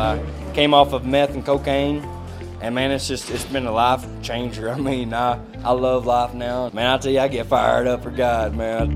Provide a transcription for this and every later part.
I came off of meth and cocaine. And man, it's been a life changer. I mean, I love life now. Man, I tell you, I get fired up for God, man.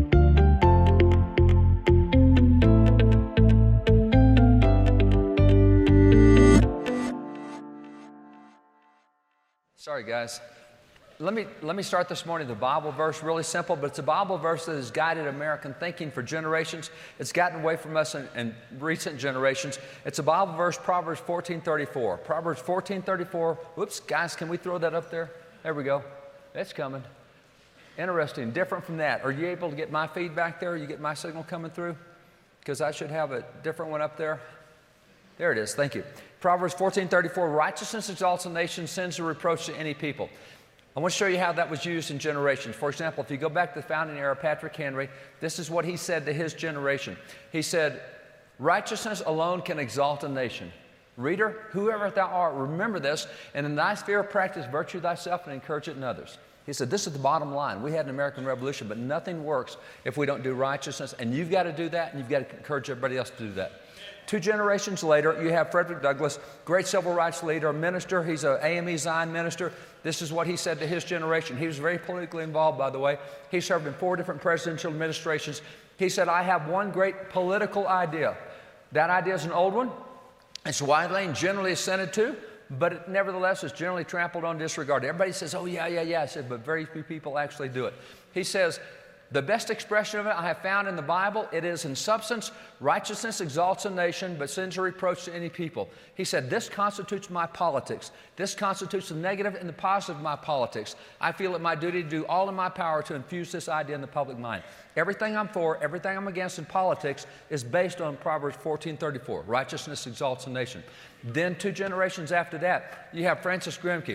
Sorry, guys. Let me start this morning with a Bible verse, really simple, but it's a Bible verse that has guided American thinking for generations. It's gotten away from us in recent generations. It's a Bible verse, Proverbs 14:34. Proverbs 14:34. Whoops, guys, can we throw that up there? There we go. It's coming. Interesting. Different from that. Are you able to get my feedback there? You get my signal coming through? Because I should have a different one up there. There it is. Thank you. Proverbs 14:34. Righteousness exalts a nation, sins a reproach to any people. I want to show you how that was used in generations. For example, if you go back to the founding era, Patrick Henry, this is what he said to his generation. He said, righteousness alone can exalt a nation. Reader, whoever thou art, remember this, and in thy sphere practice virtue thyself and encourage it in others. He said, this is the bottom line. We had an American Revolution, but nothing works if we don't do righteousness, and you've got to do that, and you've got to encourage everybody else to do that. 2 generations later, you have Frederick Douglass, great civil rights leader, minister. He's an AME Zion minister. This is what he said to his generation. He was very politically involved, by the way. He served in 4 different presidential administrations. He said, I have one great political idea. That idea is an old one. It's widely and generally assented to, but it nevertheless is generally trampled on, disregarded. Everybody says, oh, yeah. I said, but very few people actually do it. He says, the best expression of it I have found in the Bible, it is in substance, righteousness exalts a nation, but sins a reproach to any people. He said, this constitutes my politics. This constitutes the negative and the positive of my politics. I feel it my duty to do all in my power to infuse this idea in the public mind. Everything I'm for, everything I'm against in politics is based on Proverbs 14:34. Righteousness exalts a nation. Then 2 generations after that, you have Francis Grimke.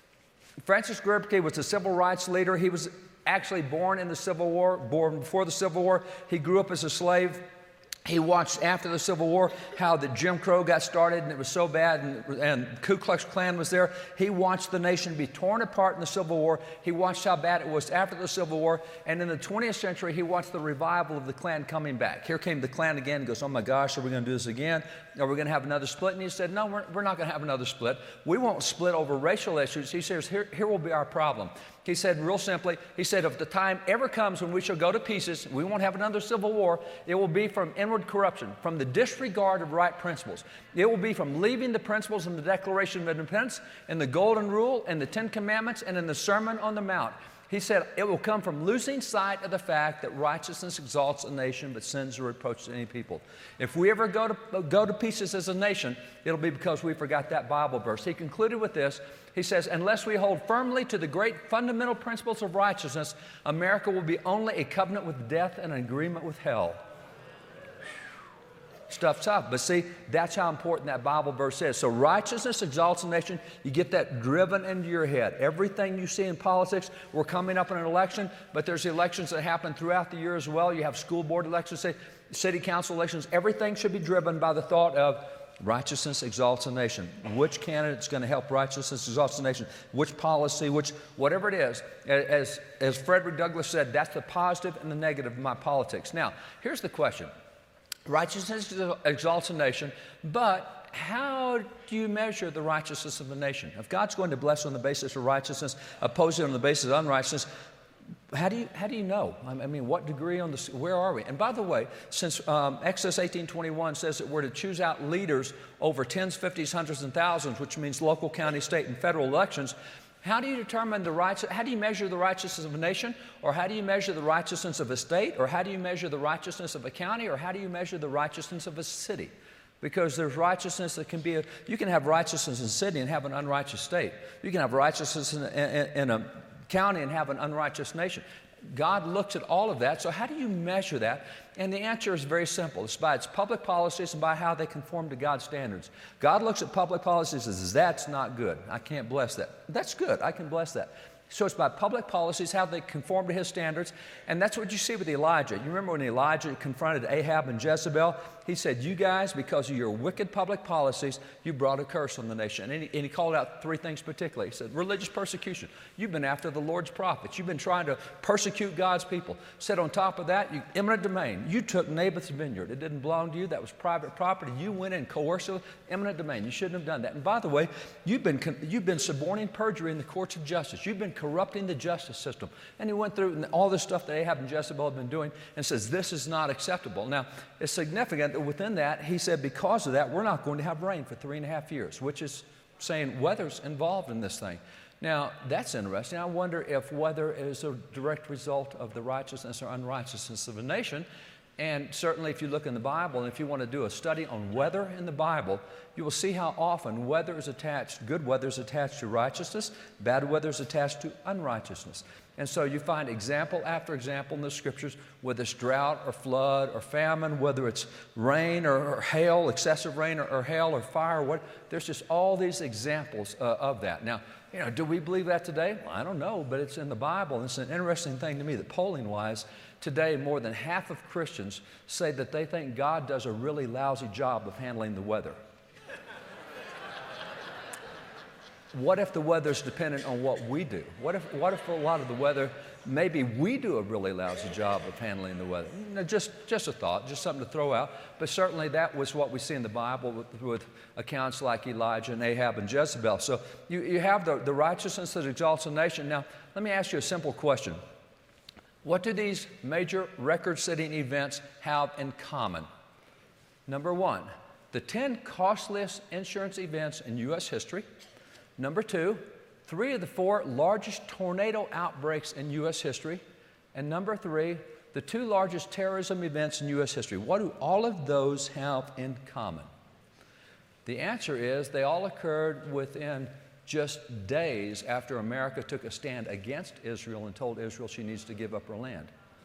Francis Grimke was a civil rights leader. He was actually born in the Civil War, born before the Civil War. He grew up as a slave. He watched after the Civil War how the Jim Crow got started and it was so bad and Ku Klux Klan was there. He watched the nation be torn apart in the Civil War. He watched how bad it was after the Civil War. And in the 20th century, he watched the revival of the Klan coming back. Here came the Klan again. He goes, oh my gosh, are we going to do this again? Are we going to have another split? And he said, no, we're not going to have another split. We won't split over racial issues. He says, here will be our problem. He said real simply, he said, if the time ever comes when we shall go to pieces, we won't have another civil war, it will be from inward corruption, from the disregard of right principles. It will be from leaving the principles in the Declaration of Independence, in the Golden Rule, in the 10 Commandments, and in the Sermon on the Mount. He said, it will come from losing sight of the fact that righteousness exalts a nation, but sins a reproach to any people. If we ever go to pieces as a nation, it'll be because we forgot that Bible verse. He concluded with this. He says, unless we hold firmly to the great fundamental principles of righteousness, America will be only a covenant with death and an agreement with hell. Stuff's tough, but see, that's how important that Bible verse is. So righteousness exalts a nation. You get that driven into your head. Everything you see in politics, we're coming up in an election, but there's elections that happen throughout the year as well. You have school board elections, city council elections. Everything should be driven by the thought of righteousness exalts a nation. Which candidate's going to help righteousness exalts a nation? Which policy, whatever it is. As Frederick Douglass said, that's the positive and the negative of my politics. Now, here's the question. Righteousness exalts a nation, but how do you measure the righteousness of a nation? If God's going to bless on the basis of righteousness, oppose it on the basis of unrighteousness, how do you know? I mean, what degree on this? Where are we? And by the way, since Exodus 18:21 says that we're to choose out leaders over tens, fifties, hundreds, and thousands, which means local, county, state, and federal elections, how do you determine how do you measure the righteousness of a nation? Or how do you measure the righteousness of a state? Or how do you measure the righteousness of a county? Or how do you measure the righteousness of a city? Because there's righteousness that can be, you can have righteousness in a city and have an unrighteous state. You can have righteousness in a county and have an unrighteous nation. God looks at all of that. So how do you measure that? And the answer is very simple. It's by its public policies and by how they conform to God's standards. God looks at public policies and says, that's not good. I can't bless that. That's good. I can bless that. So it's by public policies, how they conform to his standards. And that's what you see with Elijah. You remember when Elijah confronted Ahab and Jezebel? He said, you guys, because of your wicked public policies, you brought a curse on the nation. And he called out three things particularly. He said, religious persecution. You've been after the Lord's prophets. You've been trying to persecute God's people. Said on top of that, eminent domain. You took Naboth's vineyard. It didn't belong to you. That was private property. You went in coercive, eminent domain. You shouldn't have done that. And by the way, you've been suborning perjury in the courts of justice. You've been corrupting the justice system. And he went through all this stuff that Ahab and Jezebel had been doing and says, this is not acceptable. Now, it's significant that within that, he said, because of that, we're not going to have rain for 3.5 years, which is saying weather's involved in this thing. Now, that's interesting. I wonder if weather is a direct result of the righteousness or unrighteousness of a nation. And certainly if you look in the Bible, and if you want to do a study on weather in the Bible, you will see how often weather is attached, good weather is attached to righteousness, bad weather is attached to unrighteousness. And so you find example after example in the scriptures, whether it's drought or flood or famine, whether it's rain or hail, excessive rain or hail or fire, there's just all these examples of that. Now, do we believe that today? Well, I don't know, but it's in the Bible. And it's an interesting thing to me that polling-wise, today more than half of Christians say that they think God does a really lousy job of handling the weather. What if the weather's dependent on what we do? What if a lot of the weather, maybe we do a really lousy job of handling the weather? Just a thought, just something to throw out. But certainly that was what we see in the Bible with accounts like Elijah and Ahab and Jezebel. So you have the righteousness that exalts a nation. Now, let me ask you a simple question. What do these major record-setting events have in common? Number one, the 10 costliest insurance events in U.S. history. Number two, 3 of the 4 largest tornado outbreaks in U.S. history. And number 3, the 2 largest terrorism events in U.S. history. What do all of those have in common? The answer is they all occurred within just days after America took a stand against Israel and told Israel she needs to give up her land.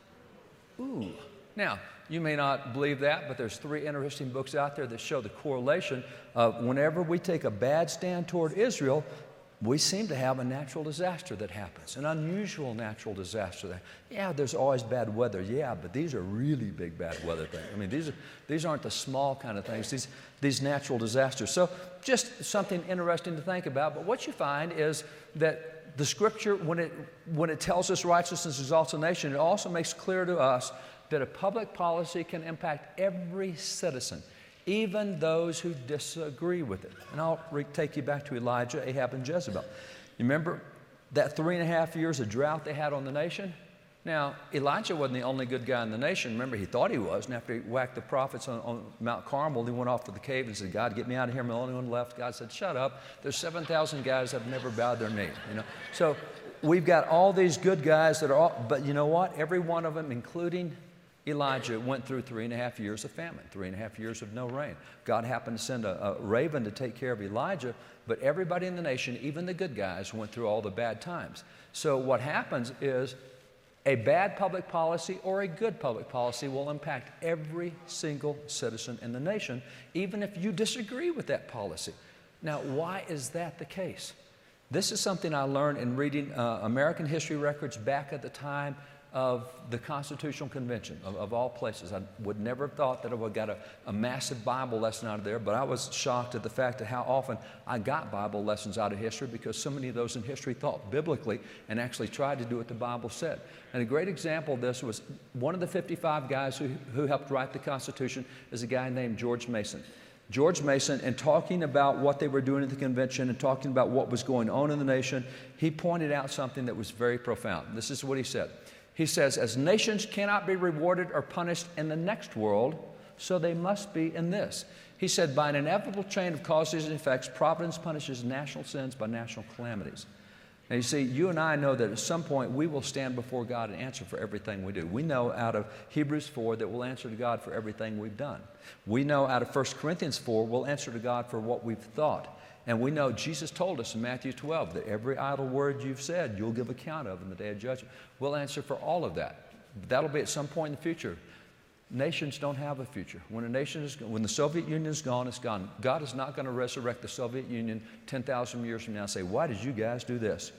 Ooh. Now, you may not believe that, but there's 3 interesting books out there that show the correlation of whenever we take a bad stand toward Israel, we seem to have a natural disaster that happens, an unusual natural disaster. Yeah, there's always bad weather. Yeah, but these are really big bad weather things. I mean, these aren't the small kind of things, these natural disasters. So just something interesting to think about. But what you find is that the Scripture, when it tells us righteousness exalts a nation, it also makes clear to us that a public policy can impact every citizen, even those who disagree with it. And I'll take you back to Elijah, Ahab, and Jezebel. You remember that 3.5 years of drought they had on the nation? Now, Elijah wasn't the only good guy in the nation. Remember, he thought he was. And after he whacked the prophets on Mount Carmel, he went off to the cave and said, God, get me out of here. I'm the only one left. God said, shut up. There's 7,000 guys that have never bowed their knee. So we've got all these good guys that are all, but you know what? Every one of them, including Elijah, went through 3.5 years of famine, 3.5 years of no rain. God happened to send a raven to take care of Elijah, but everybody in the nation, even the good guys, went through all the bad times. So what happens is a bad public policy or a good public policy will impact every single citizen in the nation, even if you disagree with that policy. Now, why is that the case? This is something I learned in reading American history records back at the time of the Constitutional Convention, of all places. I would never have thought that I would have got a massive Bible lesson out of there, but I was shocked at the fact that how often I got Bible lessons out of history because so many of those in history thought biblically and actually tried to do what the Bible said. And a great example of this was one of the 55 guys who helped write the Constitution is a guy named George Mason. George Mason, in talking about what they were doing at the convention and talking about what was going on in the nation, he pointed out something that was very profound. This is what he said. He says, as nations cannot be rewarded or punished in the next world, so they must be in this. He said, by an inevitable chain of causes and effects, providence punishes national sins by national calamities. Now, you see, you and I know that at some point we will stand before God and answer for everything we do. We know out of Hebrews 4 that we'll answer to God for everything we've done. We know out of 1 Corinthians 4 we'll answer to God for what we've thought. And we know Jesus told us in Matthew 12 that every idle word you've said, you'll give account of in the day of judgment. We'll answer for all of that. That'll be at some point in the future. Nations don't have a future. When the Soviet Union is gone, it's gone. God is not going to resurrect the Soviet Union 10,000 years from now and say, why did you guys do this?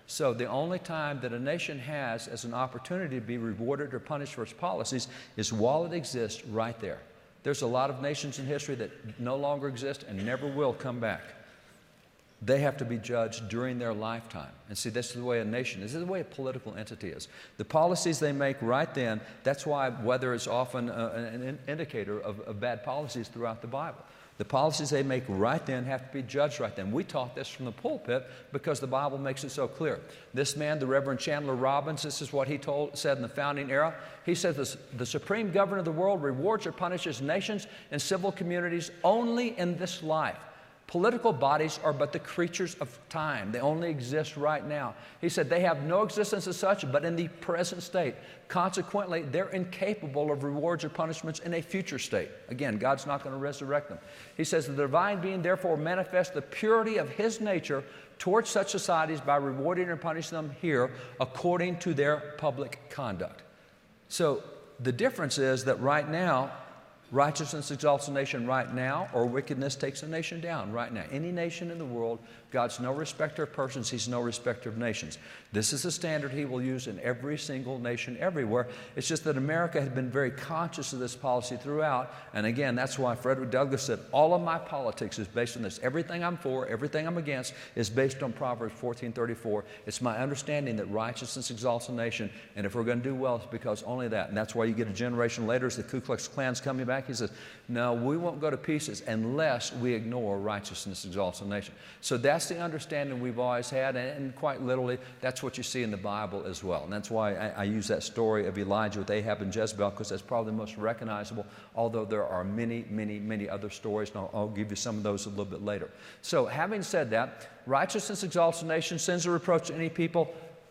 So the only time that a nation has as an opportunity to be rewarded or punished for its policies is while it exists right there. There's a lot of nations in history that no longer exist and never will come back. They have to be judged during their lifetime. And see, this is the way a nation is. This is the way a political entity is. The policies they make right then, that's why weather is often an indicator of bad policies throughout the Bible. The policies they make right then have to be judged right then. We taught this from the pulpit because the Bible makes it so clear. This man, the Reverend Chandler Robbins, this is what he said in the founding era. He said the supreme governor of the world rewards or punishes nations and civil communities only in this life. Political bodies are but the creatures of time. They only exist right now. He said they have no existence as such, but in the present state. Consequently, they're incapable of rewards or punishments in a future state. Again, God's not going to resurrect them. He says the divine being therefore manifests the purity of his nature towards such societies by rewarding or punishing them here according to their public conduct. So the difference is that right now, righteousness exalts a nation right now, or wickedness takes a nation down right now. Any nation in the world, God's no respecter of persons, he's no respecter of nations. This is the standard he will use in every single nation everywhere. It's just that America had been very conscious of this policy throughout, and again, that's why Frederick Douglass said, all of my politics is based on this. Everything I'm for, everything I'm against is based on Proverbs 14:34. It's my understanding that righteousness exalts a nation, and if we're going to do well, it's because only that. And that's why you get a generation later as the Ku Klux Klan's coming back. He says, no, we won't go to pieces unless we ignore righteousness exalts a nation. So that's the understanding we've always had, and quite literally, that's what you see in the Bible as well. And that's why I use that story of Elijah with Ahab and Jezebel, because that's probably the most recognizable, although there are many, many, many other stories, and I'll give you some of those a little bit later. So having said that, righteousness exalts a nation, sins a reproach to any people.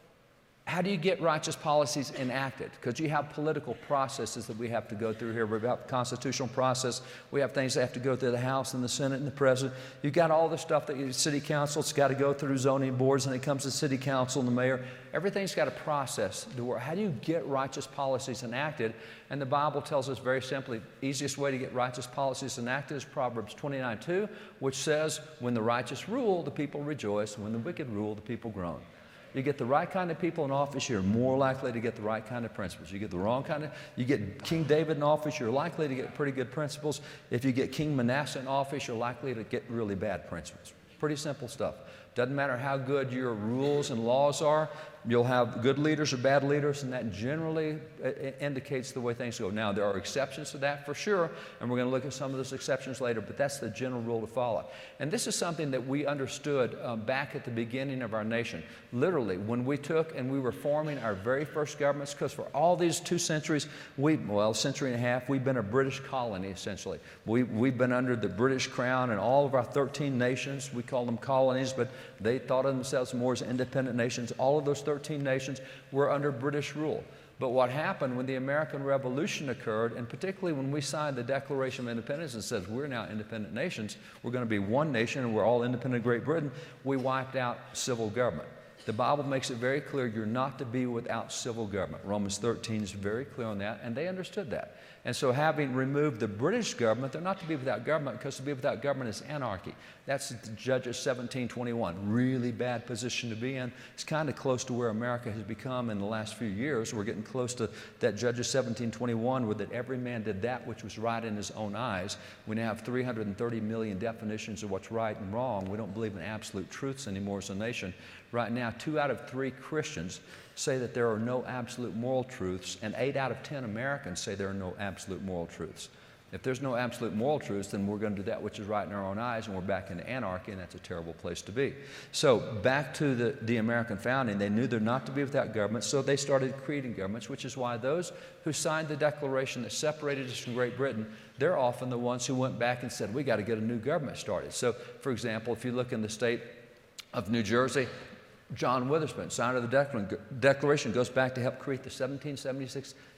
How do you get righteous policies enacted? Because you have political processes that we have to go through here. We have constitutional process. We have things that have to go through the House and the Senate and the President. You've got all the stuff that City Council's got to go through zoning boards, and it comes to City Council and the mayor. Everything's got a process to work. How do you get righteous policies enacted? And the Bible tells us very simply, the easiest way to get righteous policies enacted is Proverbs 29:2, which says, when the righteous rule, the people rejoice, and when the wicked rule, the people groan. You get the right kind of people in office, you're more likely to get the right kind of principles. You get the wrong kind of, you get King David in office, you're likely to get pretty good principles. If you get King Manasseh in office, you're likely to get really bad principles. Pretty simple stuff. Doesn't matter how good your rules and laws are, you'll have good leaders or bad leaders, and that generally indicates the way things go. Now, there are exceptions to that for sure, and we're going to look at some of those exceptions later, but that's the general rule to follow. And this is something that we understood back at the beginning of our nation. Literally, when we took and we were forming our very first governments, because for all these 2 centuries, century and a half, we've been a British colony, essentially. We've been under the British crown, and all of our 13 nations, we call them colonies, but they thought of themselves more as independent nations. All of those 13 nations were under British rule. But what happened when the American Revolution occurred, and particularly when we signed the Declaration of Independence and says we're now independent nations, we're going to be one nation and we're all independent of Great Britain, we wiped out civil government. The Bible makes it very clear you're not to be without civil government. Romans 13 is very clear on that, and they understood that. And so having removed the British government, they're not to be without government, because to be without government is anarchy. That's Judges 17:21. Really bad position to be in. It's kind of close to where America has become in the last few years. We're getting close to that Judges 17:21, where that every man did that which was right in his own eyes. We now have 330 million definitions of what's right and wrong. We don't believe in absolute truths anymore as a nation. Right now, 2 out of 3 Christians say that there are no absolute moral truths, and 8 out of 10 Americans say there are no absolute moral truths. If there's no absolute moral truths, then we're going to do that which is right in our own eyes, and we're back into anarchy, and that's a terrible place to be. So back to the American founding, they knew they're not to be without government, so they started creating governments, which is why those who signed the Declaration that separated us from Great Britain, they're often the ones who went back and said, we got to get a new government started. So, for example, if you look in the state of New Jersey, John Witherspoon, signer of the Declaration, goes back to help create the 1776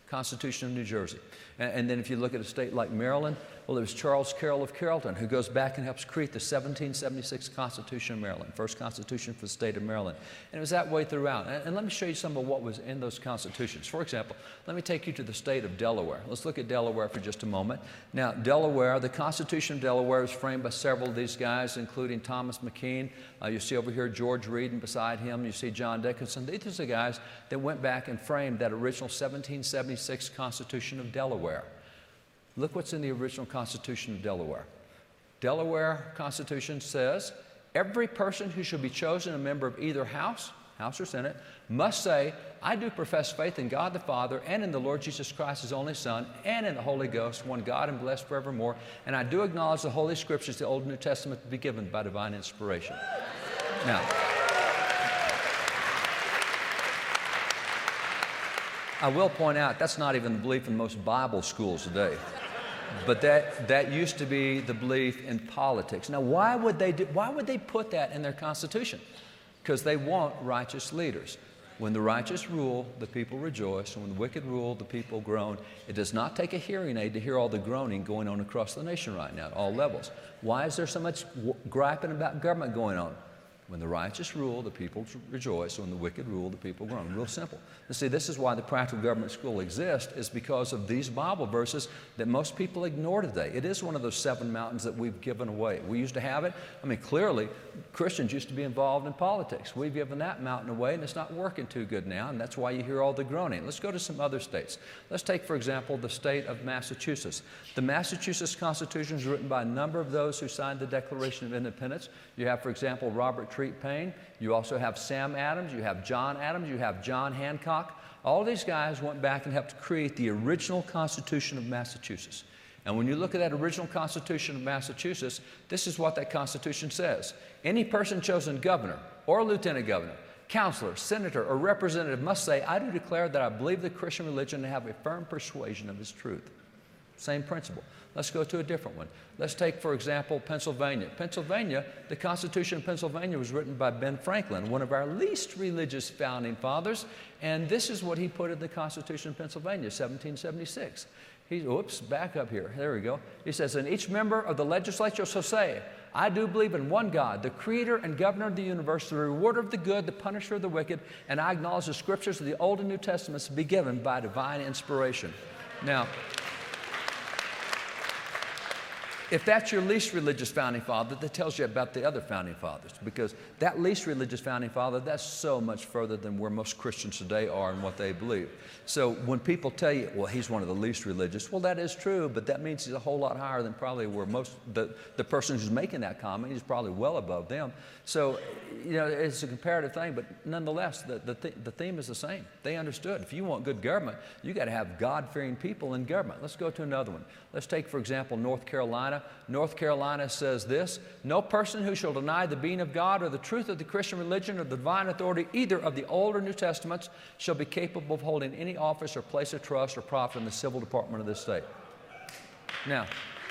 Constitution of New Jersey. And then if you look at a state like Maryland, well, it was Charles Carroll of Carrollton who goes back and helps create the 1776 Constitution of Maryland, first Constitution for the state of Maryland. And it was that way throughout. And let me show you some of what was in those constitutions. For example, let me take you to the state of Delaware. Let's look at Delaware for just a moment. Now, Delaware, the Constitution of Delaware was framed by several of these guys, including Thomas McKean. You see over here George Read, and beside him you see John Dickinson. These are the guys that went back and framed that original 1776 Constitution of Delaware. Look what's in the original Constitution of Delaware. Delaware Constitution says, every person who shall be chosen a member of either House or Senate, must say, I do profess faith in God the Father and in the Lord Jesus Christ, his only Son, and in the Holy Ghost, one God and blessed forevermore. And I do acknowledge the Holy Scriptures, the Old and New Testament, to be given by divine inspiration. Now, I will point out, that's not even the belief in most Bible schools today. But that used to be the belief in politics. Now, why would they put that in their Constitution? Because they want righteous leaders. When the righteous rule, the people rejoice, and when the wicked rule, the people groan. It does not take a hearing aid to hear all the groaning going on across the nation right now at all levels. Why is there so much griping about government going on? When the righteous rule, the people rejoice. When the wicked rule, the people groan. Real simple. And see, this is why the Practical Government School exists, is because of these Bible verses that most people ignore today. It is one of those 7 mountains that we've given away. We used to have it. I mean, clearly, Christians used to be involved in politics. We've given that mountain away, and it's not working too good now, and that's why you hear all the groaning. Let's go to some other states. Let's take, for example, the state of Massachusetts. The Massachusetts Constitution is written by a number of those who signed the Declaration of Independence. You have, for example, Robert Treat Paine. You also have Sam Adams. You have John Adams. You have John Hancock. All these guys went back and helped create the original Constitution of Massachusetts. And when you look at that original Constitution of Massachusetts, this is what that Constitution says. Any person chosen governor or lieutenant governor, counselor, senator, or representative must say, I do declare that I believe the Christian religion and have a firm persuasion of its truth. Same principle. Let's go to a different one. Let's take, for example, Pennsylvania. Pennsylvania, the Constitution of Pennsylvania was written by Ben Franklin, one of our least religious founding fathers, and this is what he put in the Constitution of Pennsylvania, 1776. Back up here. There we go. He says, and each member of the legislature shall say, I do believe in one God, the creator and governor of the universe, the rewarder of the good, the punisher of the wicked, and I acknowledge the scriptures of the Old and New Testaments to be given by divine inspiration. Now, if that's your least religious founding father, that tells you about the other founding fathers, because that least religious founding father, that's so much further than where most Christians today are and what they believe. So when people tell you, well, he's one of the least religious, well, that is true, but that means he's a whole lot higher than probably where the person who's making that comment is probably well above them. So, you know, it's a comparative thing, but nonetheless, the theme is the same. They understood. If you want good government, you got to have God-fearing people in government. Let's go to another one. Let's take, for example, North Carolina. North Carolina says this, no person who shall deny the being of God or the truth of the Christian religion or the divine authority, either of the Old or New Testaments, shall be capable of holding any office or place of trust or profit in the civil department of this state. Now,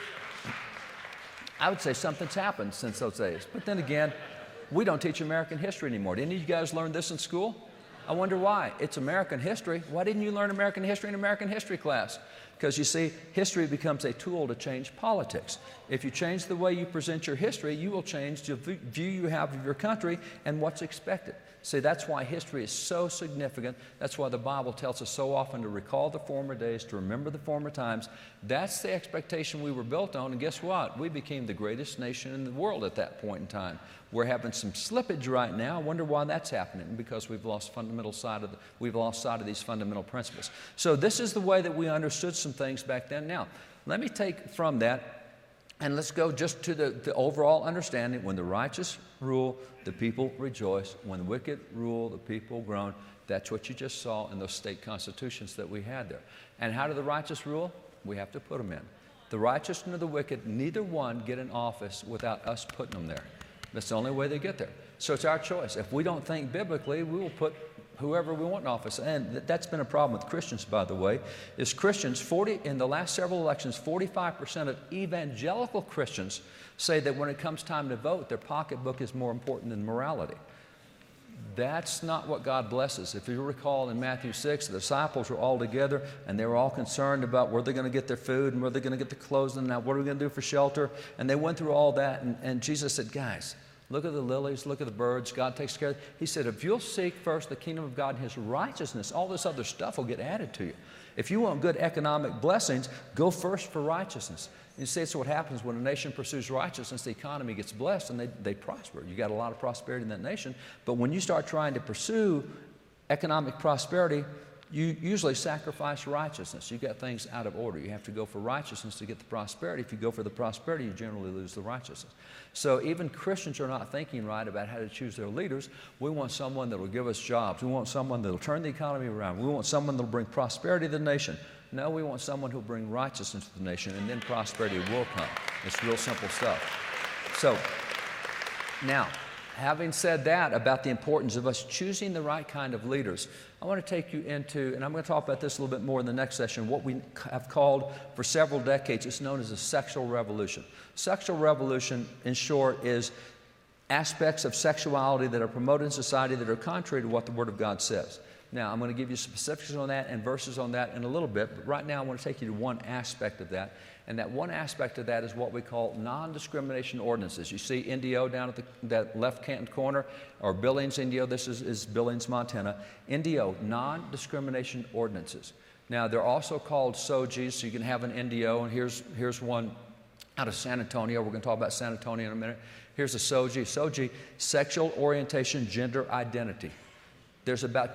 I would say something's happened since those days, but then again, we don't teach American history anymore. Did any of you guys learn this in school? I wonder why. It's American history. Why didn't you learn American history in American history class? Because you see, history becomes a tool to change politics. If you change the way you present your history, you will change the view you have of your country and what's expected. See, that's why history is so significant. That's why the Bible tells us so often to recall the former days, to remember the former times. That's the expectation we were built on, and guess what? We became the greatest nation in the world at that point in time. We're having some slippage right now. I wonder why that's happening, because we've lost sight of these fundamental principles. So this is the way that we understood some things back then. Now, let me take from that and let's go just to the overall understanding. When the righteous rule, the people rejoice. When the wicked rule, the people groan. That's what you just saw in those state constitutions that we had there. And how do the righteous rule? We have to put them in. The righteous nor the wicked, neither one get in office without us putting them there. That's the only way they get there. So it's our choice. If we don't think biblically, we will put whoever we want in office. And that's been a problem with Christians, by the way, is Christians, in the last several elections, 45% of evangelical Christians say that when it comes time to vote, their pocketbook is more important than morality. That's not what God blesses. If you recall in Matthew 6, the disciples were all together and they were all concerned about where they're going to get their food and where they're going to get the clothes and now what are we going to do for shelter? And they went through all that and Jesus said, guys, look at the lilies, look at the birds, God takes care of it. He said, if you'll seek first the kingdom of God and His righteousness, all this other stuff will get added to you. If you want good economic blessings, go first for righteousness. You see, it's what happens when a nation pursues righteousness, the economy gets blessed and they prosper. You got a lot of prosperity in that nation. But when you start trying to pursue economic prosperity, you usually sacrifice righteousness. You got things out of order. You have to go for righteousness to get the prosperity. If you go for the prosperity, you generally lose the righteousness. So even Christians are not thinking right about how to choose their leaders. We want someone that will give us jobs. We want someone that will turn the economy around. We want someone that will bring prosperity to the nation. No, we want someone who will bring righteousness to the nation, and then prosperity will come. It's real simple stuff. So now, having said that about the importance of us choosing the right kind of leaders, I want to take you into, and I'm going to talk about this a little bit more in the next session, what we have called for several decades, it's known as a sexual revolution. Sexual revolution, in short, is aspects of sexuality that are promoted in society that are contrary to what the Word of God says. Now, I'm going to give you specifics on that and verses on that in a little bit, but right now I want to take you to one aspect of that, and that one aspect of that is what we call non-discrimination ordinances. You see NDO down at that left-hand corner, or Billings, NDO, this is Billings, Montana. NDO, non-discrimination ordinances. Now, they're also called SOGIs, so you can have an NDO, and here's one out of San Antonio. We're going to talk about San Antonio in a minute. Here's a SOGI. SOGI, sexual orientation, gender identity. There's about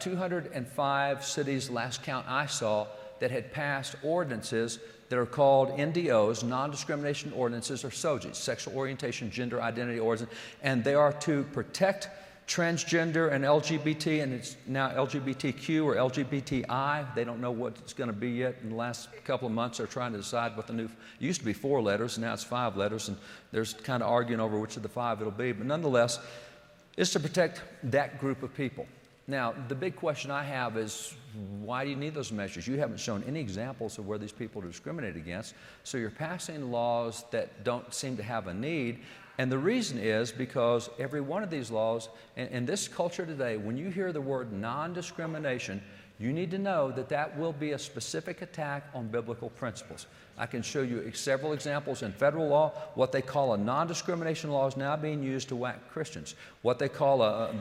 205 cities, last count I saw, that had passed ordinances that are called NDOs, non-discrimination ordinances, or SOGIs, sexual orientation, gender identity ordinances, and they are to protect transgender and LGBT, and it's now LGBTQ or LGBTI. They don't know what it's going to be yet. In the last couple of months, they're trying to decide what the new, it used to be 4 letters, and now it's 5 letters, and there's kind of arguing over which of the 5 it'll be, but nonetheless, it's to protect that group of people. Now, the big question I have is, why do you need those measures? You haven't shown any examples of where these people are discriminated against, so you're passing laws that don't seem to have a need, and the reason is because every one of these laws, in this culture today, when you hear the word non-discrimination, you need to know that that will be a specific attack on biblical principles. I can show you several examples in federal law. What they call a non-discrimination law is now being used to whack Christians. What they call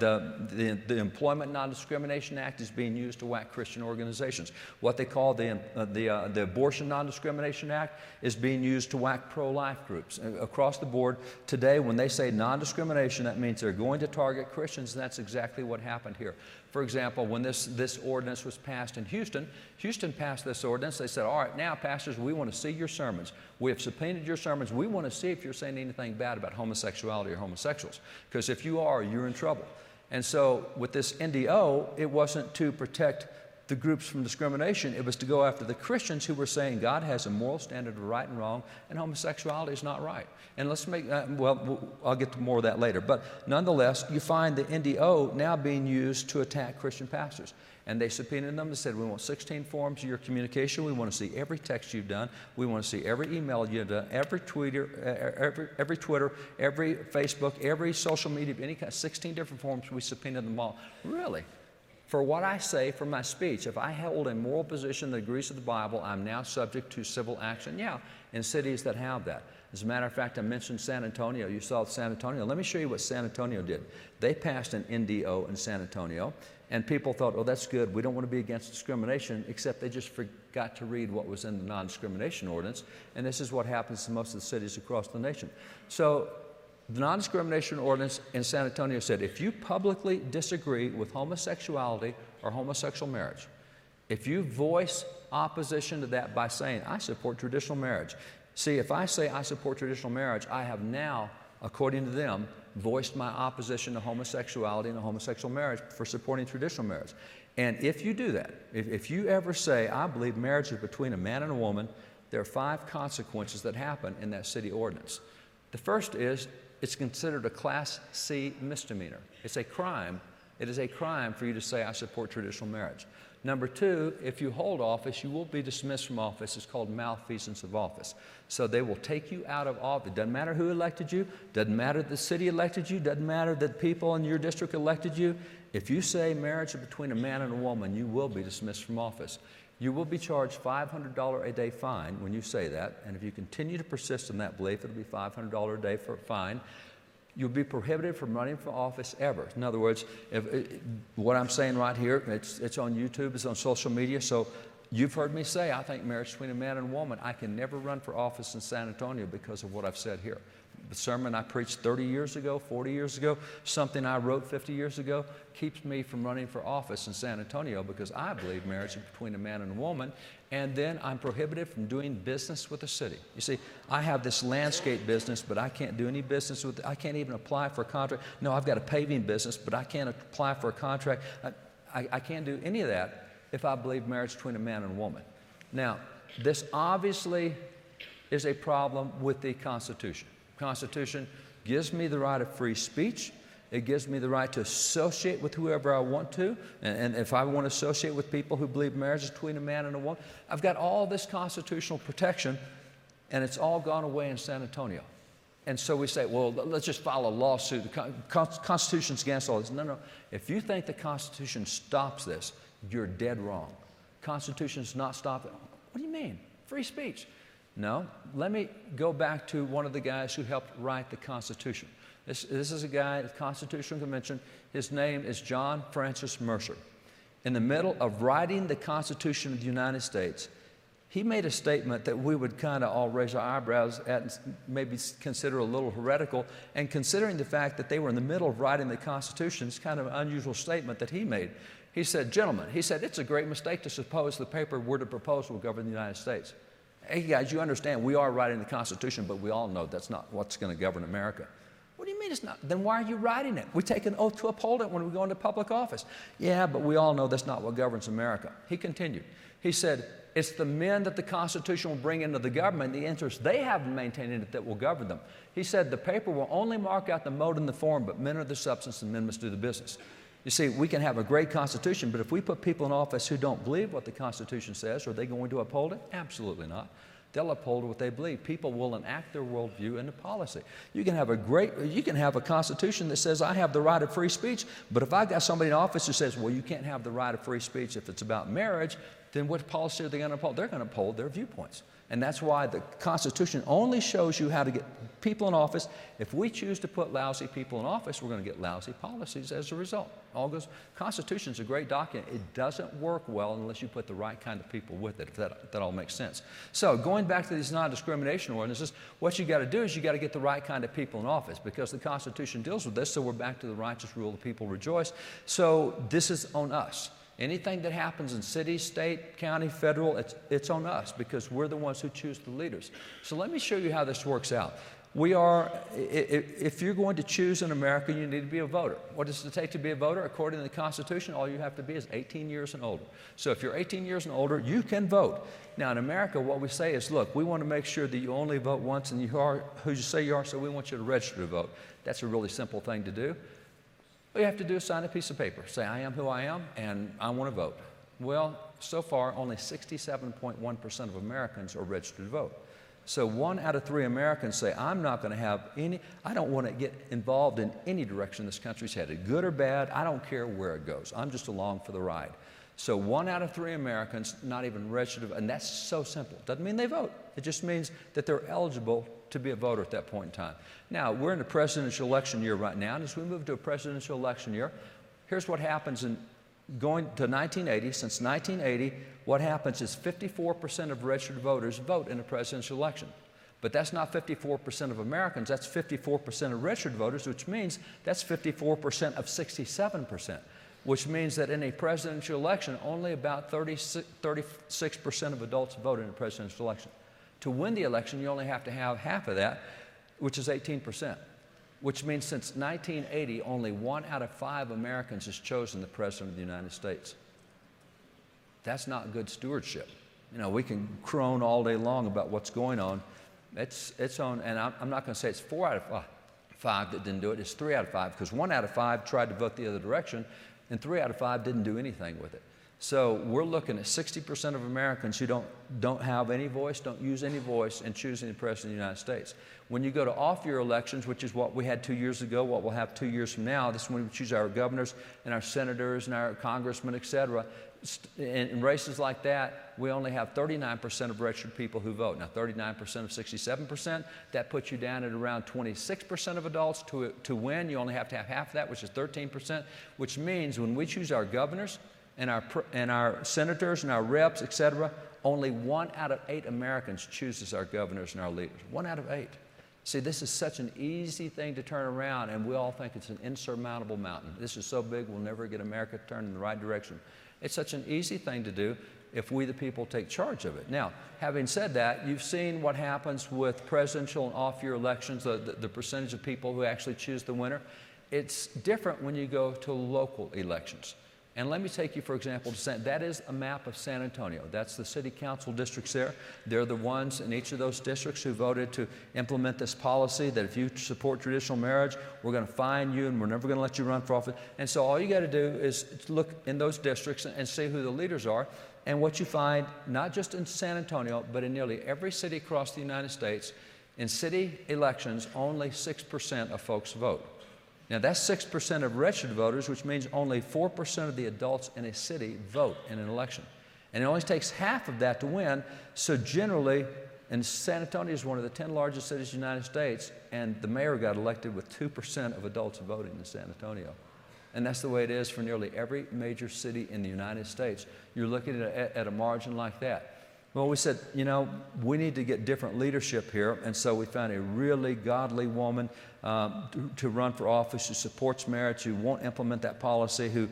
the Employment Non-Discrimination Act is being used to whack Christian organizations. What they call the Abortion Non-Discrimination Act is being used to whack pro-life groups. Across the board today, when they say non-discrimination, that means they're going to target Christians, and that's exactly what happened here. For example, when this ordinance was passed in Houston passed this ordinance. They said, all right, now, pastors, we want to see your sermons. We have subpoenaed your sermons. We want to see if you're saying anything bad about homosexuality or homosexuals, because if you are, you're in trouble. And so with this NDO, it wasn't to protect the groups from discrimination. It was to go after the Christians who were saying God has a moral standard of right and wrong, and homosexuality is not right. And let's make, I'll get to more of that later. But nonetheless, you find the NDO now being used to attack Christian pastors. And they subpoenaed them and said, we want 16 forms of your communication. We want to see every text you've done. We want to see every email you've done, every Twitter, every Facebook, every social media, any kind, 16 different forms. We subpoenaed them all. Really? For what I say from my speech, if I hold a moral position that agrees with the Bible, I'm now subject to civil action. Yeah, in cities that have that. As a matter of fact, I mentioned San Antonio. You saw San Antonio. Let me show you what San Antonio did. They passed an NDO in San Antonio, and people thought, oh, that's good. We don't want to be against discrimination, except they just forgot to read what was in the non-discrimination ordinance, and this is what happens to most of the cities across the nation. So the non-discrimination ordinance in San Antonio said, if you publicly disagree with homosexuality or homosexual marriage, if you voice opposition to that by saying, I support traditional marriage. See, if I say I support traditional marriage, I have now, according to them, voiced my opposition to homosexuality and homosexual marriage for supporting traditional marriage. And if you do that, if you ever say, I believe marriage is between a man and a woman, there are 5 consequences that happen in that city ordinance. The first is, it's considered a Class C misdemeanor. It's a crime. It is a crime for you to say, I support traditional marriage. Number two, if you hold office, you will be dismissed from office. It's called malfeasance of office. So they will take you out of office. It doesn't matter who elected you, doesn't matter that the city elected you, doesn't matter that people in your district elected you. If you say marriage is between a man and a woman, you will be dismissed from office. You will be charged $500 a day fine when you say that, and if you continue to persist in that belief, it'll be $500 a day for a fine. You'll be prohibited from running for office ever. In other words, what I'm saying right here, it's on YouTube, it's on social media, so you've heard me say, I think marriage between a man and a woman. I can never run for office in San Antonio because of what I've said here. The sermon I preached 30 years ago, 40 years ago, something I wrote 50 years ago, keeps me from running for office in San Antonio because I believe marriage is between a man and a woman, and then I'm prohibited from doing business with the city. You see, I have this landscape business, but I can't do any business with it. I can't even apply for a contract. No, I've got a paving business, but I can't apply for a contract. I can't do any of that if I believe marriage between a man and a woman. Now, this obviously is a problem with the Constitution. Constitution gives me the right of free speech. It gives me the right to associate with whoever I want to. And if I want to associate with people who believe marriage is between a man and a woman, I've got all this constitutional protection, and it's all gone away in San Antonio. And so we say, well, let's just file a lawsuit. The Constitution's against all this. No. If you think the Constitution stops this, you're dead wrong. Constitution's not stopping. What do you mean? Free speech. No, let me go back to one of the guys who helped write the Constitution. This is a guy at the Constitutional Convention. His name is John Francis Mercer. In the middle of writing the Constitution of the United States, he made a statement that we would kind of all raise our eyebrows at and maybe consider a little heretical. And considering the fact that they were in the middle of writing the Constitution, it's kind of an unusual statement that he made. He said, gentlemen, he said, it's a great mistake to suppose the paper we're to propose will govern the United States. Hey guys, you understand, we are writing the Constitution, but we all know that's not what's going to govern America. What do you mean it's not? Then why are you writing it? We take an oath to uphold it when we go into public office. Yeah, but we all know that's not what governs America. He continued. He said, it's the men that the Constitution will bring into the government, the interest they have in maintaining it, that will govern them. He said, the paper will only mark out the mode and the form, but men are the substance and men must do the business. You see, we can have a great Constitution, but if we put people in office who don't believe what the Constitution says, are they going to uphold it? Absolutely not. They'll uphold what they believe. People will enact their worldview into policy. You can have a Constitution that says, I have the right of free speech, but if I got somebody in office who says, well, you can't have the right of free speech if it's about marriage, then what policy are they going to uphold? They're going to uphold their viewpoints. And that's why the Constitution only shows you how to get people in office. If we choose to put lousy people in office, we're going to get lousy policies as a result. Constitution's a great document. It doesn't work well unless you put the right kind of people with it, if that all makes sense. So going back to these non-discrimination ordinances, what you got to do is you got to get the right kind of people in office, because the Constitution deals with this, so we're back to the righteous rule, the people rejoice. So this is on us. Anything that happens in city, state, county, federal, it's on us, because we're the ones who choose the leaders. So let me show you how this works out. If you're going to choose in America, you need to be a voter. What does it take to be a voter? According to the Constitution, all you have to be is 18 years and older. So if you're 18 years and older, you can vote. Now in America, what we say is, look, we want to make sure that you only vote once and you are who you say you are, so we want you to register to vote. That's a really simple thing to do. All you have to do is sign a piece of paper. Say, I am who I am, and I want to vote. Well, so far, only 67.1% of Americans are registered to vote. So 1 out of 3 Americans say, I'm not going to have I don't want to get involved in any direction this country's headed, good or bad. I don't care where it goes. I'm just along for the ride. So 1 out of 3 Americans not even registered, and that's so simple. Doesn't mean they vote. It just means that they're eligible to be a voter at that point in time. Now, we're in a presidential election year right now, and as we move to a presidential election year, here's what happens in going to 1980. Since 1980, what happens is 54% of registered voters vote in a presidential election. But that's not 54% of Americans, that's 54% of registered voters, which means that's 54% of 67%, which means that in a presidential election, only about 36% of adults vote in a presidential election. To win the election, you only have to have half of that, which is 18%, which means since 1980, only 1 out of 5 Americans has chosen the President of the United States. That's not good stewardship. You know, we can crone all day long about what's going on. It's on, and I'm not going to say it's 4 out of 5 that didn't do it. It's 3 out of 5, because 1 out of 5 tried to vote the other direction, and 3 out of 5 didn't do anything with it. So we're looking at 60% of Americans who don't have any voice, don't use any voice in choosing the President of the United States. When you go to off-year elections, which is what we had 2 years ago, what we'll have 2 years from now, this is when we choose our governors and our senators and our congressmen, et cetera. In races like that, we only have 39% of registered people who vote. Now, 39% of 67%, that puts you down at around 26% of adults. To win, you only have to have half of that, which is 13%, which means when we choose our governors and our senators and our reps, et cetera, only 1 out of 8 Americans chooses our governors and our leaders. 1 out of 8. See, this is such an easy thing to turn around, and we all think it's an insurmountable mountain. This is so big, we'll never get America to turn in the right direction. It's such an easy thing to do if we, the people, take charge of it. Now, having said that, you've seen what happens with presidential and off-year elections, the percentage of people who actually choose the winner. It's different when you go to local elections. And let me take you, for example, to that is a map of San Antonio. That's the city council districts there. They're the ones in each of those districts who voted to implement this policy that if you support traditional marriage, we're going to fine you and we're never going to let you run for office. And so all you got to do is look in those districts and see who the leaders are. And what you find, not just in San Antonio, but in nearly every city across the United States, in city elections, only 6% of folks vote. Now, that's 6% of registered voters, which means only 4% of the adults in a city vote in an election. And it only takes half of that to win. So generally, and San Antonio is one of the 10 largest cities in the United States, and the mayor got elected with 2% of adults voting in San Antonio. And that's the way it is for nearly every major city in the United States. You're looking at a margin like that. Well, we said, you know, we need to get different leadership here, and so we found a really godly woman to run for office who supports marriage, who won't implement that policy, who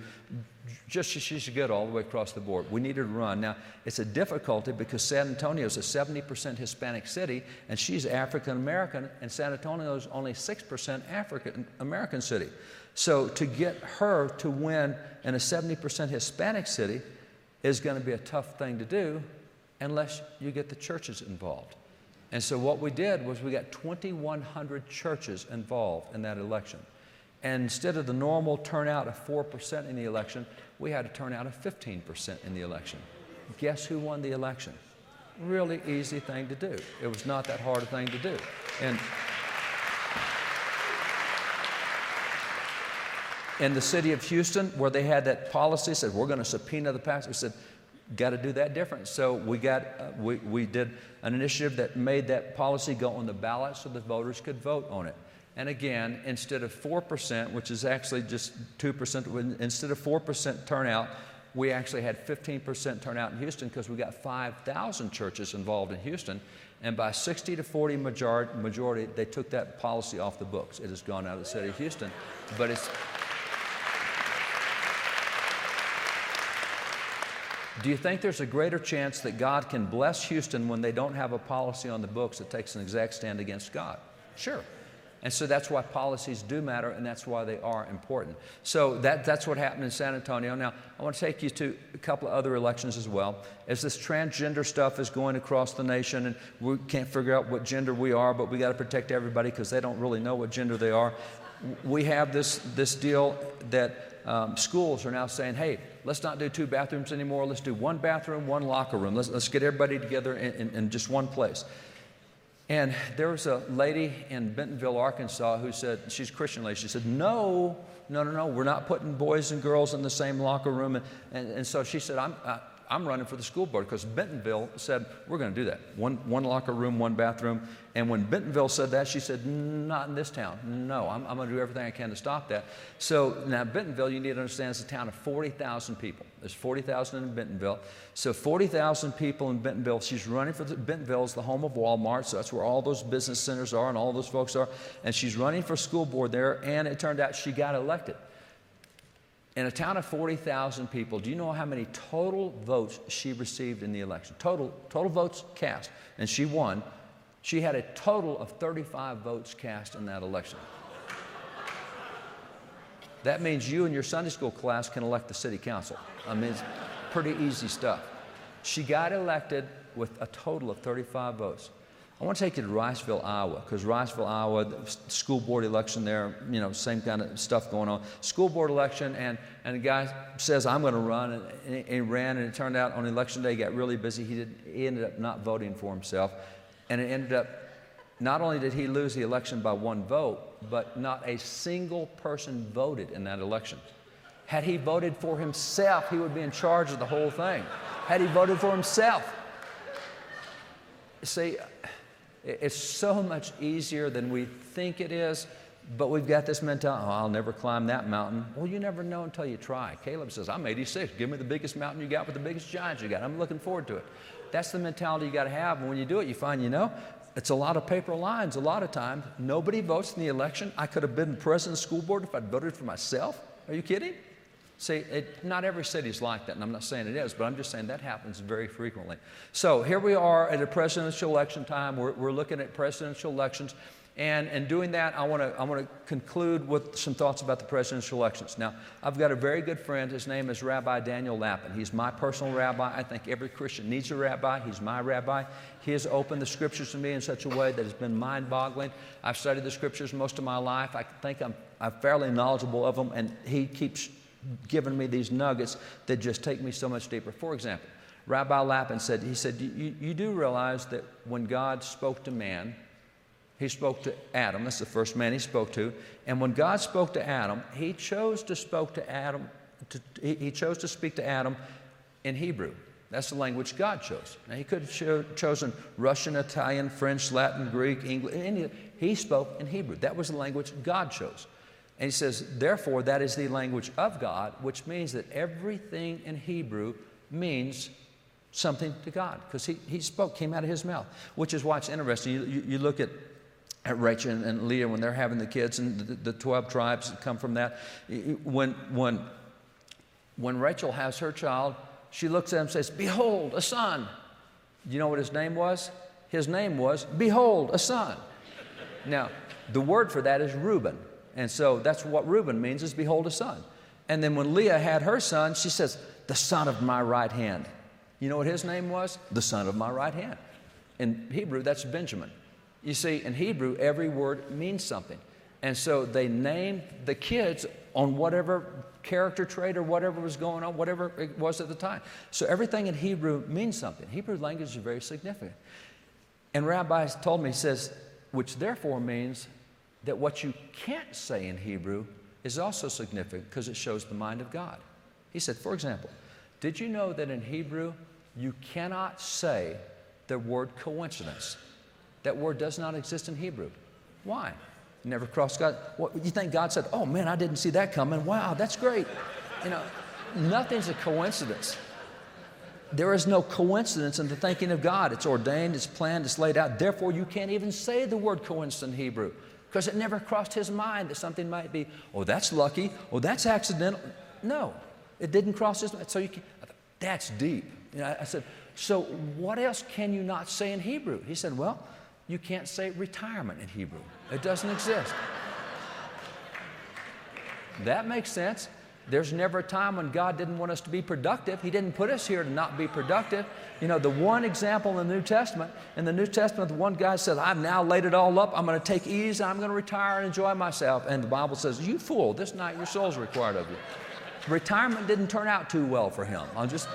she's good all the way across the board. We need her to run. Now, it's a difficulty because San Antonio is a 70% Hispanic city, and she's African American, and San Antonio is only 6% African American city. So to get her to win in a 70% Hispanic city is going to be a tough thing to do unless you get the churches involved. And so what we did was we got 2,100 churches involved in that election. And instead of the normal turnout of 4% in the election, we had a turnout of 15% in the election. Guess who won the election? Really easy thing to do. It was not that hard a thing to do. And in the city of Houston, where they had that policy, said, we're going to subpoena the pastor, said, got to do that different. So we did an initiative that made that policy go on the ballot so the voters could vote on it. And again, instead of 4%, which is actually just 2%, instead of 4% turnout, we actually had 15% turnout in Houston because we got 5,000 churches involved in Houston. And by 60 to 40 majority, they took that policy off the books. It has gone out of the city of Houston. But it's... Do you think there's a greater chance that God can bless Houston when they don't have a policy on the books that takes an exact stand against God? Sure. And so that's why policies do matter, and that's why they are important. So that's what happened in San Antonio. Now, I want to take you to a couple of other elections as well. As this transgender stuff is going across the nation, and we can't figure out what gender we are, but we got to protect everybody because they don't really know what gender they are. We have this deal that schools are now saying, hey, let's not do 2 bathrooms anymore. Let's do 1 bathroom, 1 locker room. Let's get everybody together in just one place. And there was a lady in Bentonville, Arkansas, who said, she's a Christian lady, she said, no, we're not putting boys and girls in the same locker room. And so she said, I'm running for the school board because Bentonville said, we're going to do that. One locker room, 1 bathroom. And when Bentonville said that, she said, not in this town. No, I'm going to do everything I can to stop that. So now Bentonville, you need to understand, is a town of 40,000 people. There's 40,000 in Bentonville. So 40,000 people in Bentonville. She's running for Bentonville is the home of Walmart, so that's where all those business centers are and all those folks are. And she's running for school board there, and it turned out she got elected. In a town of 40,000 people, do you know how many total votes she received in the election? Total votes cast. And she won. She had a total of 35 votes cast in that election. That means you and your Sunday school class can elect the city council. I mean, it's pretty easy stuff. She got elected with a total of 35 votes. I want to take you to Riceville, Iowa, because Riceville, Iowa, the school board election there, same kind of stuff going on. School board election, and a guy says, I'm going to run, and he ran, and it turned out on election day he got really busy. He ended up not voting for himself, and it ended up, not only did he lose the election by 1 vote, but not a single person voted in that election. Had he voted for himself, he would be in charge of the whole thing. Had he voted for himself. See, it's so much easier than we think it is, but we've got this mentality, oh, I'll never climb that mountain. Well, you never know until you try. Caleb says, I'm 86. Give me the biggest mountain you got with the biggest giants you got. I'm looking forward to it. That's the mentality you got to have. And when you do it, you find, it's a lot of paper lines a lot of times. Nobody votes in the election. I could have been president of the school board if I'd voted for myself. Are you kidding? See, not every city's like that, and I'm not saying it is, but I'm just saying that happens very frequently. So here we are at a presidential election time. We're looking at presidential elections, and doing that, I want to conclude with some thoughts about the presidential elections. Now, I've got a very good friend. His name is Rabbi Daniel Lapin. He's my personal rabbi. I think every Christian needs a rabbi. He's my rabbi. He has opened the Scriptures to me in such a way that has been mind-boggling. I've studied the Scriptures most of my life. I think I'm fairly knowledgeable of them, and he keeps given me these nuggets that just take me so much deeper. For example, Rabbi Lapin said, you do realize that when God spoke to man, he spoke to Adam. That's the first man he spoke to. And when God spoke to Adam, he chose to speak to Adam in Hebrew. That's the language God chose. Now, he could have chosen Russian, Italian, French, Latin, Greek, English. He spoke in Hebrew. That was the language God chose. And he says, therefore, that is the language of God, which means that everything in Hebrew means something to God, because he spoke, came out of his mouth, which is why it's interesting. You look at Rachel and Leah when they're having the kids, and the 12 tribes that come from that. When Rachel has her child, she looks at him and says, behold, a son. Do you know what his name was? His name was, behold, a son. Now, the word for that is Reuben. And so that's what Reuben means, is behold a son. And then when Leah had her son, she says, the son of my right hand. You know what his name was? The son of my right hand. In Hebrew, that's Benjamin. You see, in Hebrew, every word means something. And so they named the kids on whatever character trait or whatever was going on, whatever it was at the time. So everything in Hebrew means something. Hebrew language is very significant. And Rabbi told me, he says, which therefore means that what you can't say in Hebrew is also significant because it shows the mind of God. He said, for example, did you know that in Hebrew you cannot say the word coincidence? That word does not exist in Hebrew. Why? Never crossed God. What, you think God said, oh man, I didn't see that coming. Wow, that's great. Nothing's a coincidence. There is no coincidence in the thinking of God. It's ordained, it's planned, it's laid out. Therefore, you can't even say the word coincidence in Hebrew, because it never crossed his mind that something might be, oh, that's lucky, oh, that's accidental. No, it didn't cross his mind. So that's deep. I said, so what else can you not say in Hebrew? He said, well, you can't say retirement in Hebrew. It doesn't exist. That makes sense. There's never a time when God didn't want us to be productive. He didn't put us here to not be productive. The one example in the New Testament, the one guy said, I've now laid it all up. I'm going to take ease. I'm going to retire and enjoy myself. And the Bible says, you fool, this night your soul's required of you. Retirement didn't turn out too well for him.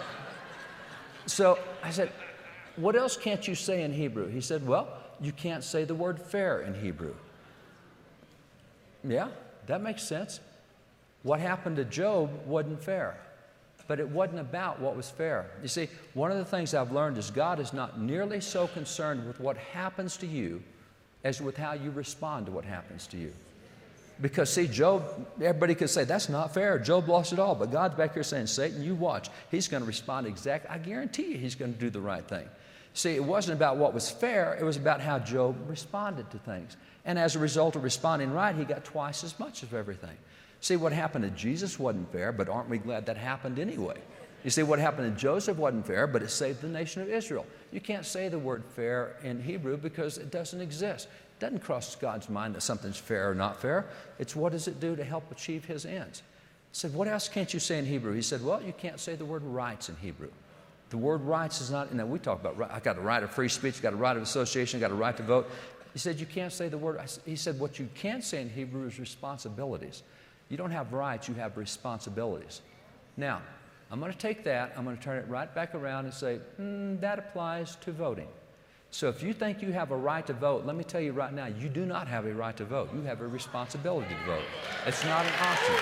So I said, what else can't you say in Hebrew? He said, well, you can't say the word fair in Hebrew. Yeah, that makes sense. What happened to Job wasn't fair, but it wasn't about what was fair. You see, one of the things I've learned is God is not nearly so concerned with what happens to you as with how you respond to what happens to you. Because see, Job, everybody could say, that's not fair. Job lost it all. But God's back here saying, Satan, you watch. He's going to respond exactly. I guarantee you he's going to do the right thing. See, it wasn't about what was fair. It was about how Job responded to things. And as a result of responding right, he got twice as much of everything. See, what happened to Jesus wasn't fair, but aren't we glad that happened anyway? You see, what happened to Joseph wasn't fair, but it saved the nation of Israel. You can't say the word fair in Hebrew because it doesn't exist. It doesn't cross God's mind that something's fair or not fair. It's what does it do to help achieve his ends. I said, what else can't you say in Hebrew? He said, well, you can't say the word rights in Hebrew. The word rights is not, we talk about, I got a right of free speech, got a right of association, got a right to vote. He said, you can't say the word. He said, what you can say in Hebrew is responsibilities. You don't have rights, you have responsibilities. Now, I'm going to take that, I'm going to turn it right back around and say, that applies to voting. So if you think you have a right to vote, let me tell you right now, you do not have a right to vote. You have a responsibility to vote. It's not an option.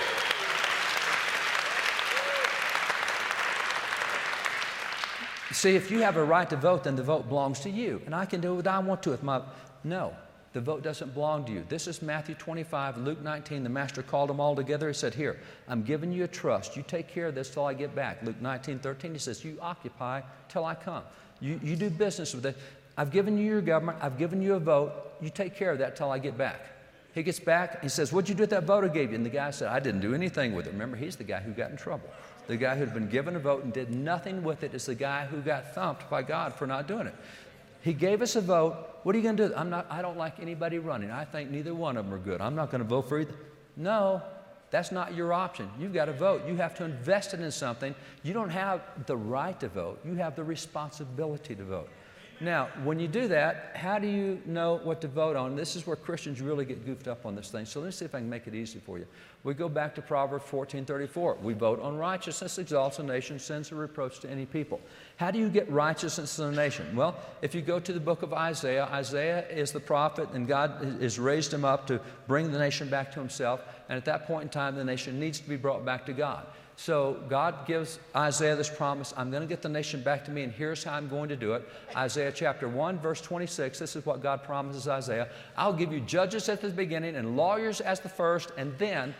See, if you have a right to vote, then the vote belongs to you. And I can do what I want to with my... No, the vote doesn't belong to you. This is Matthew 25, Luke 19. The master called them all together. He said, here, I'm giving you a trust. You take care of this till I get back. Luke 19:13, he says, you occupy till I come. You do business with it. I've given you your government. I've given you a vote. You take care of that till I get back. He gets back. He says, what'd you do with that vote I gave you? And the guy said, I didn't do anything with it. Remember, he's the guy who got in trouble. The guy who had been given a vote and did nothing with it is the guy who got thumped by God for not doing it. He gave us a vote. What are you going to do? I don't like anybody running. I think neither one of them are good. I'm not going to vote for either. No, that's not your option. You've got to vote. You have to invest it in something. You don't have the right to vote. You have the responsibility to vote. Now, when you do that, how do you know what to vote on? This is where Christians really get goofed up on this thing. So let's see if I can make it easy for you. We go back to Proverbs 14:34. We vote on righteousness, exalts a nation, sends a reproach to any people. How do you get righteousness in a nation? Well, if you go to the book of Isaiah, Isaiah is the prophet, and God has raised him up to bring the nation back to himself. And at that point in time, the nation needs to be brought back to God. So God gives Isaiah this promise, I'm going to get the nation back to me, and here's how I'm going to do it. Isaiah chapter 1, verse 26, this is what God promises Isaiah. I'll give you judges at the beginning and lawyers as the first, and then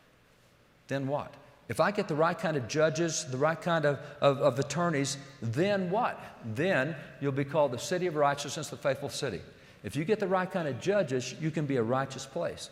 what? If I get the right kind of judges, the right kind of attorneys, then what? Then you'll be called the city of righteousness, the faithful city. If you get the right kind of judges, you can be a righteous place.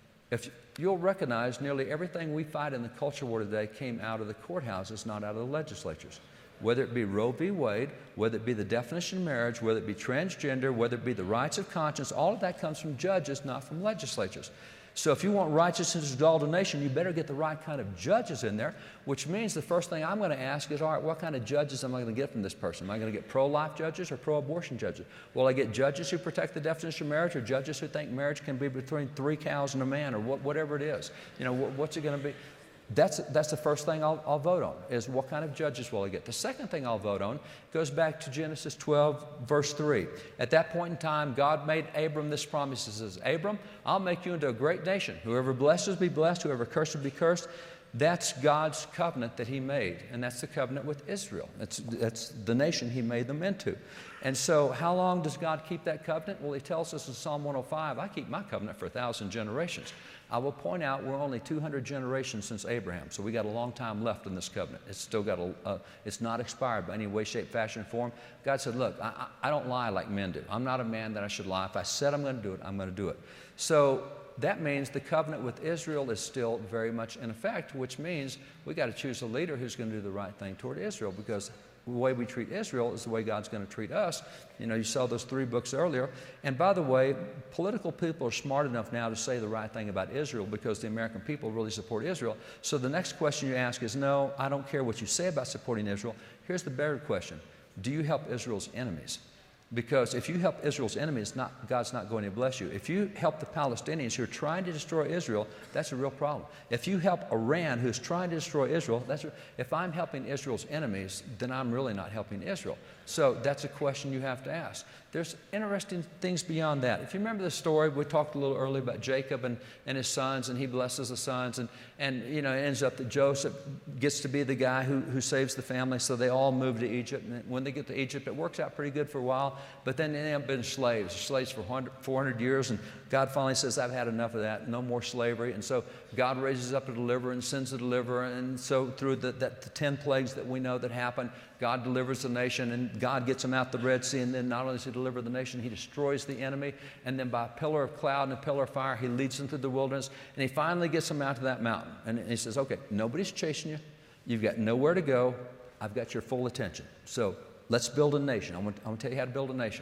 If you'll recognize nearly everything we fight in the culture war today came out of the courthouses, not out of the legislatures. Whether it be Roe v. Wade, whether it be the definition of marriage, whether it be transgender, whether it be the rights of conscience, all of that comes from judges, not from legislatures. So if you want righteousness to exalt a nation, you better get the right kind of judges in there, which means the first thing I'm going to ask is, all right, what kind of judges am I going to get from this person? Am I going to get pro-life judges or pro-abortion judges? Will I get judges who protect the definition of marriage, or judges who think marriage can be between 3 cows and a man, or whatever it is? You know, what's it going to be? That's the first thing I'll vote on, is what kind of judges will I get. The second thing I'll vote on goes back to Genesis 12, verse 3. At that point in time, God made Abram this promise. He says, Abram, I'll make you into a great nation. Whoever blesses be blessed, whoever curses be cursed. That's God's covenant that he made, and that's the covenant with Israel. That's the nation he made them into. And so how long does God keep that covenant? Well, he tells us in Psalm 105, I keep my covenant for 1,000 generations. I will point out we're only 200 generations since Abraham, so we got a long time left in this covenant. It's still got it's not expired by any way, shape, fashion, form. God said, look, I don't lie like men do. I'm not a man that I should lie. If I said I'm going to do it, I'm going to do it. So that means the covenant with Israel is still very much in effect, which means we got to choose a leader who's going to do the right thing toward Israel, because the way we treat Israel is the way God's going to treat us. You know, you saw those 3 books earlier. And by the way, political people are smart enough now to say the right thing about Israel, because the American people really support Israel. So the next question you ask is, no, I don't care what you say about supporting Israel. Here's the better question. Do you help Israel's enemies? Because if you help Israel's enemies, God's not going to bless you. If you help the Palestinians who are trying to destroy Israel, that's a real problem. If you help Iran, who's trying to destroy Israel, if I'm helping Israel's enemies, then I'm really not helping Israel. So that's a question you have to ask. There's interesting things beyond that. If you remember the story, we talked a little earlier about Jacob and his sons, and he blesses the sons, and you know, it ends up that Joseph gets to be the guy who saves the family, so they all move to Egypt. And when they get to Egypt, it works out pretty good for a while, but then they end up being slaves for 400 years, and God finally says, I've had enough of that, no more slavery. And so God raises up a deliverer and sends a deliverer, and so through the 10 plagues that we know that happen, God delivers the nation, and God gets them out the Red Sea, and then not only does he deliver the nation, he destroys the enemy, and then by a pillar of cloud and a pillar of fire, he leads them through the wilderness, and he finally gets them out to that mountain. And he says, okay, nobody's chasing you. You've got nowhere to go. I've got your full attention. So let's build a nation. I'm going to tell you how to build a nation.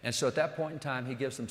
And so at that point in time, he gives them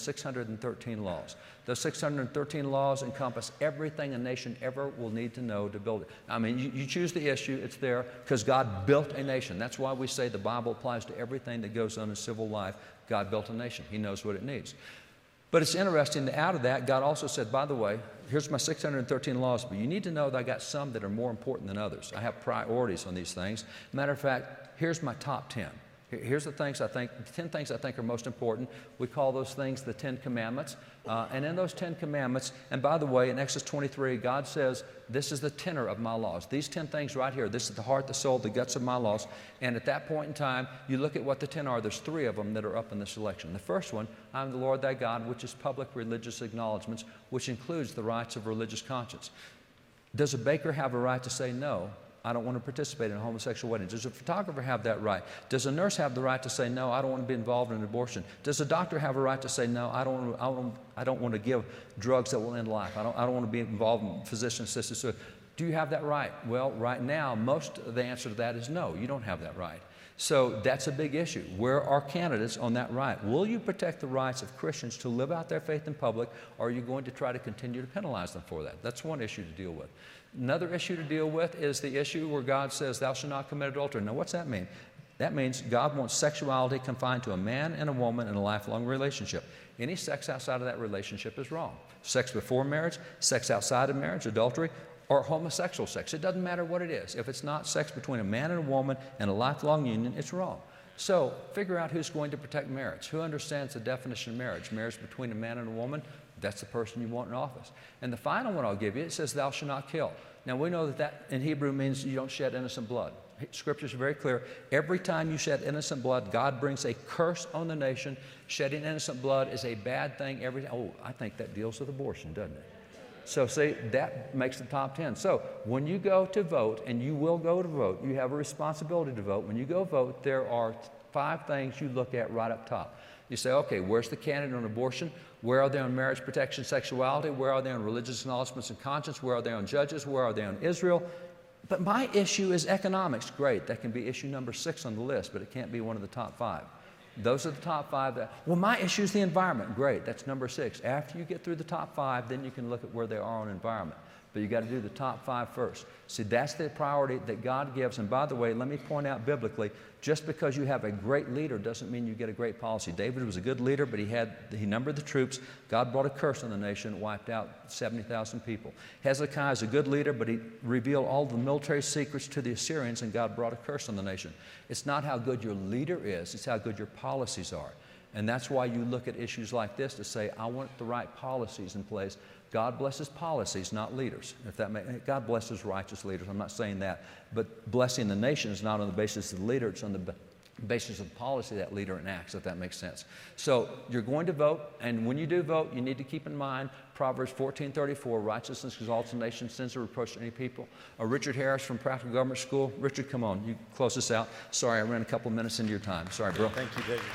613 laws. Those 613 laws encompass everything a nation ever will need to know to build it. I mean, you choose the issue, it's there, because God built a nation. That's why we say the Bible applies to everything that goes on in civil life. God built a nation. He knows what it needs. But it's interesting that out of that, God also said, by the way, here's my 613 laws, but you need to know that I got some that are more important than others. I have priorities on these things. Matter of fact, here's my top 10. Here's the 10 things I think are most important. We call those things the 10 Commandments. And in those 10 Commandments, and by the way, in Exodus 23, God says, this is the tenor of my laws. These 10 things right here, this is the heart, the soul, the guts of my laws. And at that point in time, you look at what the 10 are. There's 3 of them that are up in the selection. The first one, I'm the Lord thy God, which is public religious acknowledgments, which includes the rights of religious conscience. Does a baker have a right to say no? I don't want to participate in a homosexual wedding. Does a photographer have that right? Does a nurse have the right to say, no, I don't want to be involved in an abortion? Does a doctor have a right to say, no, I don't want to give drugs that will end life. I don't want to be involved in physician-assisted suicide. Do you have that right? Well, right now, most of the answer to that is no, you don't have that right. So that's a big issue. Where are candidates on that right? Will you protect the rights of Christians to live out their faith in public, or are you going to try to continue to penalize them for that? That's one issue to deal with. Another issue to deal with is the issue where God says, thou shalt not commit adultery. Now, what's that mean? That means God wants sexuality confined to a man and a woman in a lifelong relationship. Any sex outside of that relationship is wrong. Sex before marriage, sex outside of marriage, adultery, or homosexual sex. It doesn't matter what it is. If it's not sex between a man and a woman in a lifelong union, it's wrong. So figure out who's going to protect marriage. Who understands the definition of marriage? Marriage between a man and a woman, that's the person you want in office. And the final one I'll give you, it says, thou shalt not kill. Now, we know that in Hebrew means you don't shed innocent blood. Scripture's very clear. Every time you shed innocent blood, God brings a curse on the nation. Shedding innocent blood is a bad thing. I think that deals with abortion, doesn't it? So see, that makes the top 10. So when you go to vote, and you will go to vote, you have a responsibility to vote. When you go vote, there are 5 things you look at right up top. You say, okay, where's the candidate on abortion? Where are they on marriage protection, sexuality? Where are they on religious acknowledgments and conscience? Where are they on judges? Where are they on Israel? But my issue is economics. Great, that can be issue number 6 on the list, but it can't be one of the top 5. Those are the top 5. Well, my issue is the environment. Great, that's number 6. After you get through the top 5, then you can look at where they are on environment. But you got to do the top 5 first. See, that's the priority that God gives. And by the way, let me point out biblically, just because you have a great leader doesn't mean you get a great policy. David was a good leader, but he numbered the troops. God brought a curse on the nation, wiped out 70,000 people. Hezekiah is a good leader, but he revealed all the military secrets to the Assyrians, and God brought a curse on the nation. It's not how good your leader is, it's how good your policies are. And that's why you look at issues like this to say, I want the right policies in place. God blesses policies, not leaders. God blesses righteous leaders. I'm not saying that. But blessing the nation is not on the basis of the leader. It's on the basis of the policy that leader enacts, if that makes sense. So you're going to vote, and when you do vote, you need to keep in mind Proverbs 14:34, righteousness exalts a nation, sins or reproach to any people. Richard Harris from Practical Government School. Richard, come on. You close this out. Sorry, I ran a couple minutes into your time. Sorry, bro. Thank you, David.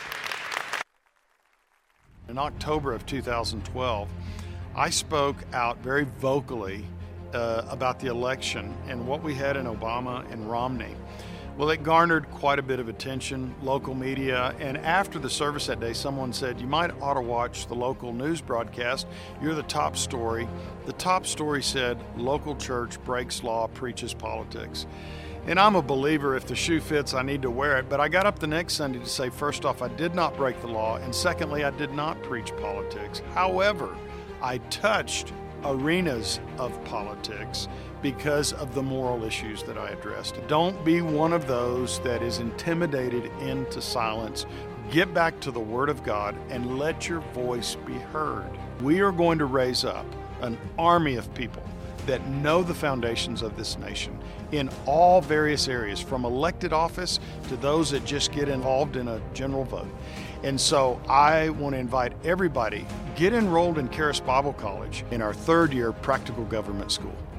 In October of 2012, I spoke out very vocally about the election and what we had in Obama and Romney. Well, it garnered quite a bit of attention, local media, and after the service that day, someone said, you might ought to watch the local news broadcast. You're the top story. The top story said, local church breaks law, preaches politics. And I'm a believer, if the shoe fits, I need to wear it. But I got up the next Sunday to say, first off, I did not break the law, and secondly, I did not preach politics. However, I touched arenas of politics because of the moral issues that I addressed. Don't be one of those that is intimidated into silence. Get back to the Word of God and let your voice be heard. We are going to raise up an army of people that know the foundations of this nation in all various areas, from elected office to those that just get involved in a general vote. And so I want to invite everybody, get enrolled in Charis Bible College in our 3rd year Practical Government School.